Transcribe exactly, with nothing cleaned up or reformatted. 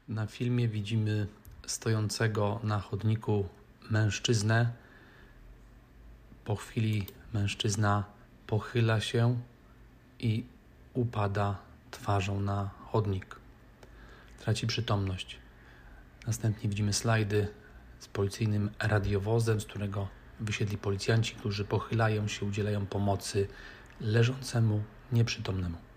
Na filmie widzimy stojącego na chodniku mężczyznę. Po chwili mężczyzna pochyla się i upada twarzą na chodnik. Traci przytomność. Następnie widzimy slajdy z policyjnym radiowozem, z którego wysiedli policjanci, którzy pochylają się, udzielają pomocy leżącemu, nieprzytomnemu.